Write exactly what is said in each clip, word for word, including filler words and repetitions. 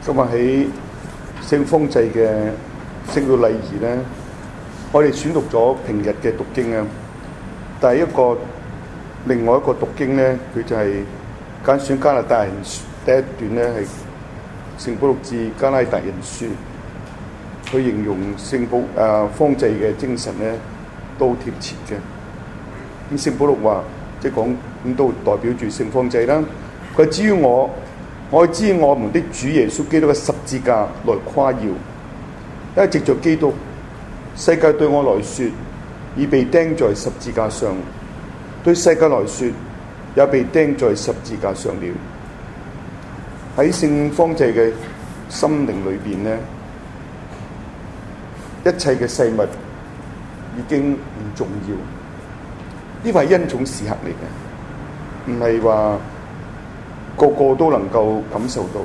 今日喺聖方濟嘅聖道禮儀咧，我哋選讀咗平日嘅讀經啊。但係一個另外一個讀經咧，佢就係揀選加拉太人第一段咧，係聖保祿致加拉太人書，佢形容聖保誒方濟嘅精神咧都貼切嘅。咁聖保祿話，即係講咁都代表住聖方濟啦。佢至於我。我知我們的主耶穌基督嘅十字架來誇耀，因為藉着基督，世界對我來說已被釘在十字架上，對世界來說也被釘在十字架上了。喺聖方濟嘅心靈裏邊呢，一切嘅事物已經唔重要，呢個係恩寵時刻嚟嘅，唔係話個個都能夠感受到，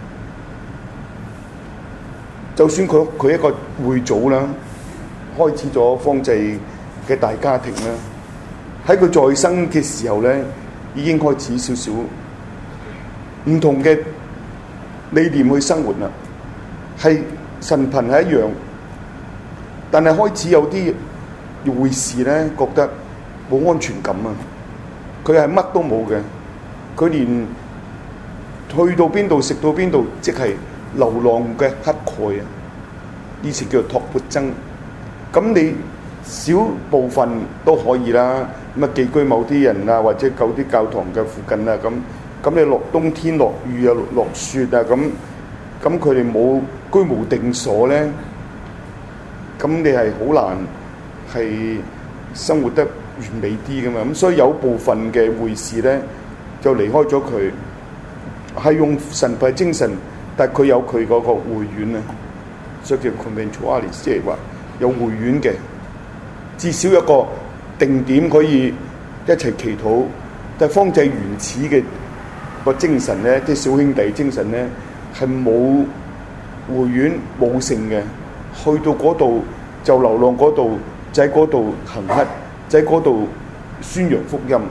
就算佢佢一個會祖啦，開始咗方濟嘅大家庭啦，喺佢在生嘅時候咧，已經開始少少唔同嘅理念去生活啦。係神貧係一樣，但係開始有啲會士咧覺得冇安全感啊！佢係乜都冇嘅，佢連去到邊度食到邊度，即係流浪嘅乞丐啊！以前叫做托缽僧。咁你少部分都可以啦。咁啊寄居某啲人啊，或者舊啲教堂嘅附近啊，咁咁你落冬天落雨啊，落雪啊，咁咁佢哋冇居無定所咧，咁你係好難係生活得完美啲噶嘛。咁所以有部分嘅會士咧就離開咗佢。係用神派精神，但係佢有佢嗰個會院啊，所以叫 conventualis， 即係話有會院嘅，至少有一個定點可以一齊祈禱。但係方濟原始嘅個精神咧，即係小兄弟精神咧，係冇會院冇剩嘅，去到嗰度就流浪嗰度，就喺嗰度行乞，就喺嗰度宣揚福音，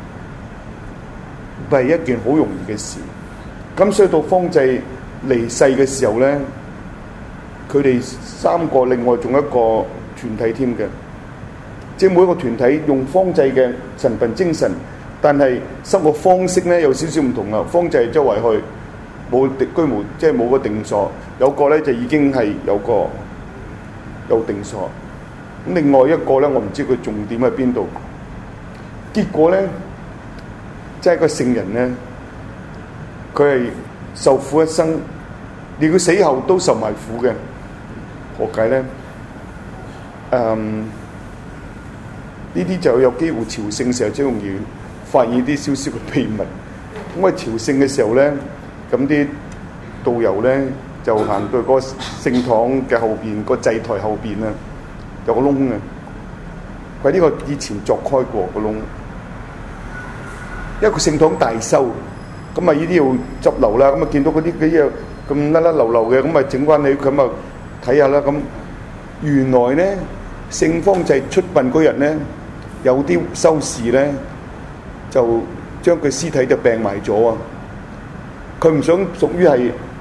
唔係一件好容易嘅事。咁所以到方濟離世嘅時候咧，佢哋三個另外仲有一個團體添嘅，即係每一個團體用方濟嘅神貧精神，但係生活方式咧有少少唔同啊。方濟周圍去冇定居無，即係冇個定所，有個咧就已經係有個有定所。咁另外一個咧，我唔知佢重點喺邊度。結果咧，即係個聖人咧。佢係受苦一生，連佢死後都受埋苦嘅。何解咧？誒，呢啲就有機會朝聖時候，最容易發現啲少少嘅秘密。咁喺朝聖嘅時候咧，咁啲導遊咧就行到嗰個聖堂嘅後邊，個祭台後邊啊，有個窿啊。佢呢個以前鑿開過個窿，因為個聖堂大修。咁啊！呢啲要執漏啦，咁啊見到嗰啲幾嘢咁甩甩流流嘅，咁啊整翻你，咁啊睇下啦。咁原來咧，聖方濟出殯嗰日咧，有啲修士咧就將佢屍體就病埋咗啊！佢唔想屬於係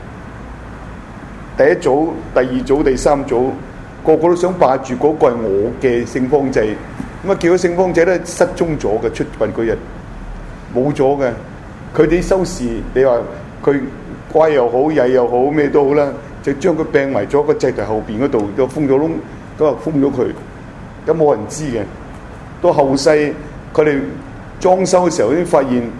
第一組、第二組、第三組，個個都想霸住嗰個係我嘅聖方濟。咁啊，叫咗聖方濟咧失蹤咗嘅，出殯嗰日冇咗嘅。佢哋啲修士，你話佢乖又好，曳又好，咩都好啦，就將佢病埋咗個祭台後邊嗰度，就封咗窿，都話封咗佢，咁冇人知嘅。到後世佢哋裝修嘅時候，先發現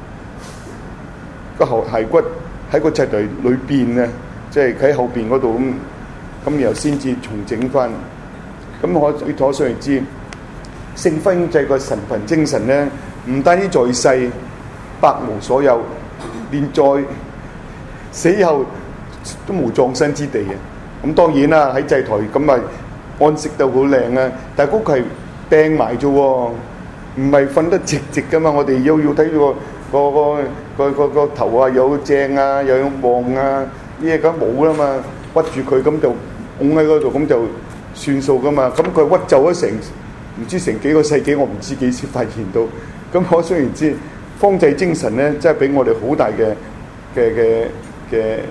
個後骸骨喺個祭台裏邊啊，即係喺後邊嗰度咁，咁然後先至重整翻。咁我可想而知，聖方濟個神貧精神咧，唔單止在世百無所有，連在死後都無葬身之地嘅。咁當然啦，喺祭台咁啊安息得好靚啊，但係嗰個係病埋啫喎，唔係瞓得直直噶嘛。我哋要要睇住個個個個個頭啊有正啊又有望啊，呢嘢咁冇啦嘛，屈住佢咁就拱喺嗰度咁就算數噶嘛。咁佢屈就咗成唔知成幾個世紀，我唔知幾時發現到。咁可想而知，方濟精神咧，真係俾我哋好大嘅嘅嘅嘅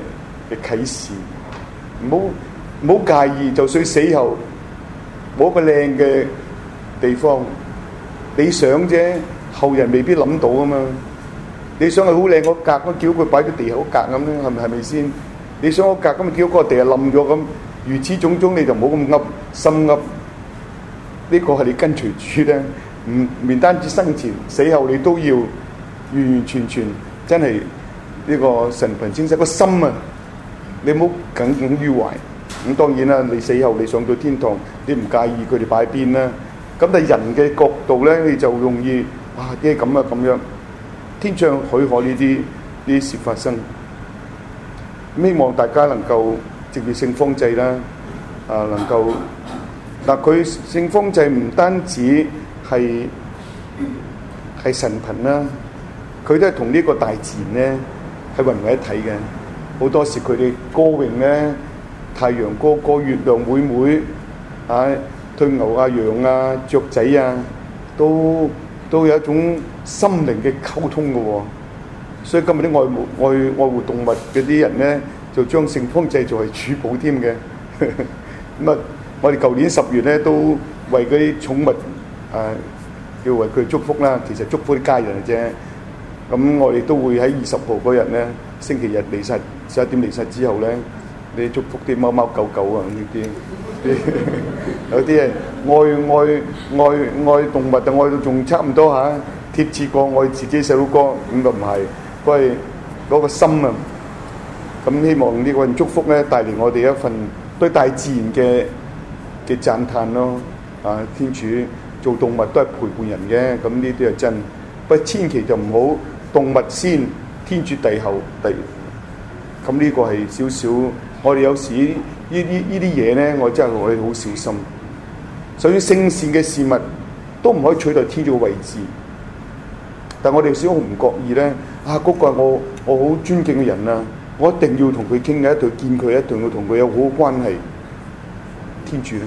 嘅啟示。唔好唔好介意，就算死後冇一個靚嘅地方，你想啫，後人未必諗到啊嘛。你想係好靚個格，咁叫佢擺咗地下個格咁咧，係咪係咪先？你想個格咁，叫個地下冧咗咁，如此種種你就唔好咁噏心噏。呢個係你跟隨主咧，唔唔單止生前死後你都要完完全全真係呢個神貧清晰個心啊！你唔好耿耿於懷。咁當然啦，你死後你上到天堂，你唔介意佢哋擺邊啦。咁但係人嘅角度咧，你就容易哇啲咁啊咁樣。天上許可呢啲呢啲事發生。希望大家能夠藉住聖方濟啦，啊能夠嗱佢聖方濟唔單止係係神貧啦，佢都係同呢個大自然咧係混為一體嘅。好多時佢哋歌詠咧，太陽歌歌、月亮妹妹啊，對牛啊、羊啊、雀仔啊，都都有一種心靈嘅溝通嘅喎、哦。所以今日啲愛護愛愛護動物嗰啲人咧，就將聖方濟作為主保添嘅。咁啊，我哋舊年十月咧都為嗰啲寵物啊，要為佢祝福啦。其實祝福啲家人嘅啫。咁我哋都會喺二十號嗰日咧，星期日離世十一點離世之後咧，你祝福啲貓貓狗狗啊呢啲。有啲人愛愛愛愛動物，就愛到仲差唔多嚇，貼切過愛自己細佬哥，咁就唔係，都係嗰個心啊。咁希望呢個人祝福咧，帶嚟我哋一份對大自然嘅嘅讚歎咯。啊，天主做動物都係陪伴人嘅，咁呢啲係真。不過千祈就唔好動物先，天主帝後第。咁呢個係少少，我哋有時呢啲呢啲嘢咧，我真係我哋好小心。所以聖善嘅事物都唔可以取代天主嘅位置。但我哋小唔覺意咧，啊嗰個係我我好尊敬嘅人啊，我一定要同佢傾嘅，一定要見佢，一定要同佢有好好關係。天主咧，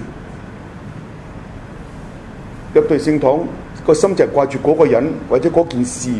入到聖堂個心就係掛住嗰個人或者嗰件事。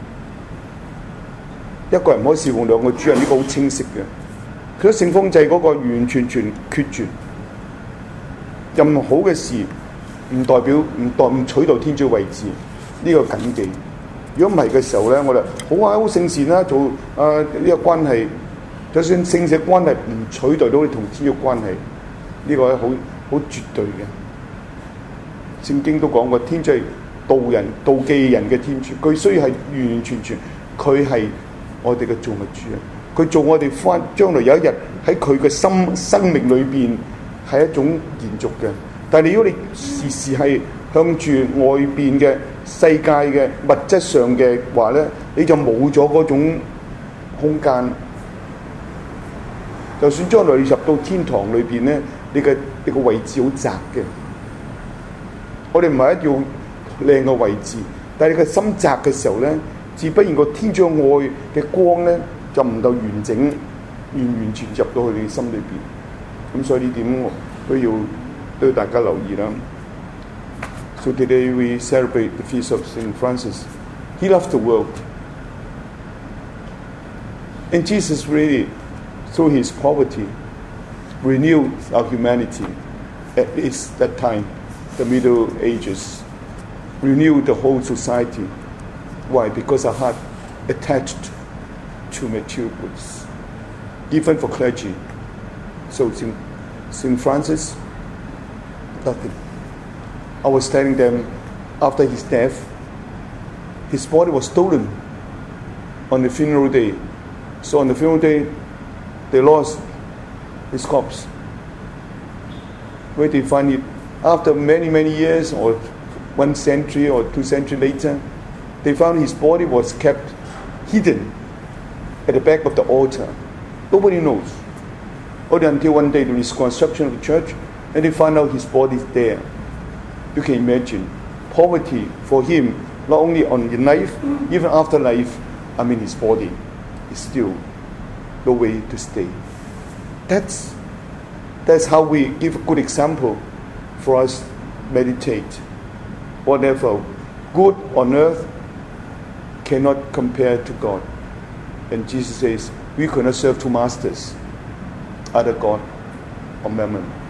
一個人唔可以侍奉兩個主人，呢、這個好清晰嘅。佢喺聖方濟嗰個完完全全決絕，任何好嘅事唔代表唔代唔取代天主位置，呢、這個謹記。如果唔係嘅時候咧，我哋好啊好聖善啦，做啊呢、這個關係，就算聖善關係唔取代到你同天主關係，呢、這個係好好絕對嘅。聖經都講過，天主係妒人妒忌人嘅天主，佢需要係完完全全，佢係我哋嘅造物主啊！佢做我哋翻，將來有一日喺佢嘅心生命裏邊係一種延續嘅。但係如果你時時係向住外邊嘅世界嘅物質上嘅話咧，你就冇咗嗰種空間。就算將來你入到天堂裏邊咧，你嘅你個位置好窄嘅。我哋唔係一定要靚嘅位置，但係你個心窄嘅時候咧，自不然個天主愛嘅光咧就唔夠完整、完完全入到去你心裏邊。咁所以呢點都要都要大家留意啦。So today we celebrate the feast of Saint Francis. He loved the world, and Jesus really, through his poverty, renewed our humanity. At least that time, the Middle Ages, renewed the whole society. Why? Because our heart attached to material goods, even for clergy. So Saint Francis, nothing. I was telling them, after his death, his body was stolen on the funeral day. So on the funeral day, they lost his corpse. Where did they find it? After many, many years, or one century or two centuries later, they found his body was kept hidden at the back of the altar. Nobody knows. Only until one day, the reconstruction of the church, and they found out his body is there. You can imagine poverty for him, not only on the life, even after life. I mean, his body is still no way to stay. That's that's how we give a good example for us meditate. Whatever good on earth cannot compare to God. And Jesus says we cannot serve two masters. other God or mammon。